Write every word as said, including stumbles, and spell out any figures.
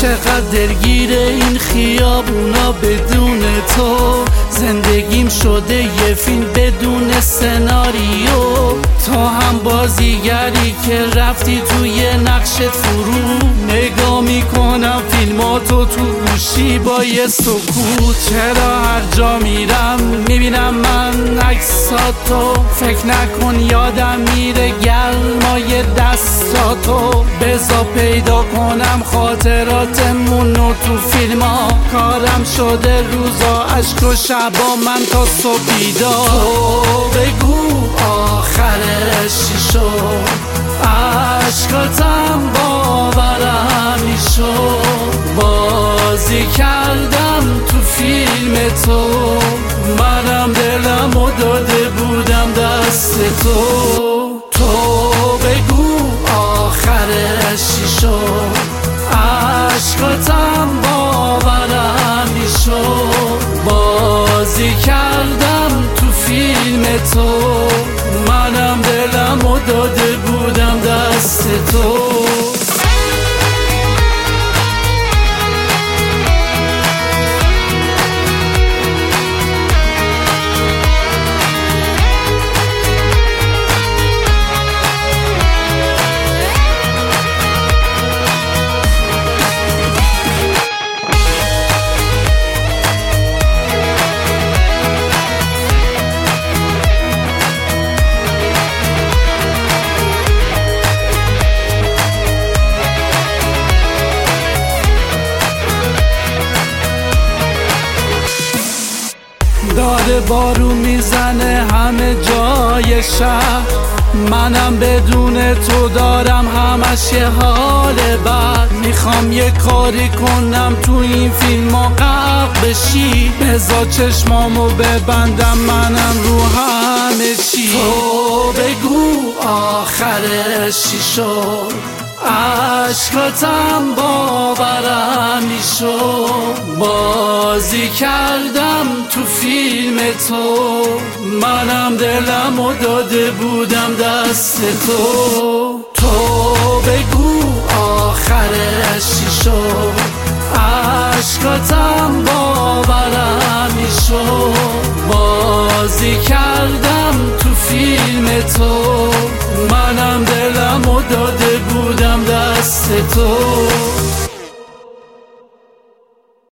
چقدر درگیر این خیابونا بدون تو، زندگیم شده یه فیلم بدون سناریو. تو هم بازیگری که رفتی توی نقشت فرو، نگاه میکنم فیلماتو تو گوشی با یه سکوت. چرا هر جا میرم میبینم من عکساتو، فکر نکن یادم میره گرمای دستاتو. بذار پیدا کنم خاطراتمونو تو فیلم ها، کارم شده روزا عشق و شبا من تا صبح بیدار. تو بگو آخرش چی شد، عشقاتم باورم میشد. بازی کردم تو فیلم تو، منم دلمو داده بودم دست تو. تو بگو آخرش چی شد، عشقاتم باورم میشد. بازی کردم تو فیلم تو، منم دلمو داده بودم دست تو. داره بارون میزنه همه جای شهر، منم بدون تو دارم همش یه حال بد. میخوام یه کاری کنم تو این فیلم ها غرق بشی، بذار چشمامو ببندم منم رو همه چی. تو بگو آخرش چی شد، عشقاتم باورم میشد. بازی کردم تو فیلم تو، منم دلمو داده بودم دست تو. تو بگو آخرش چی شد، عشقاتم باورم میشد. بازی کردم تو فیلم تو، منم دلمو داده بودم دست تو.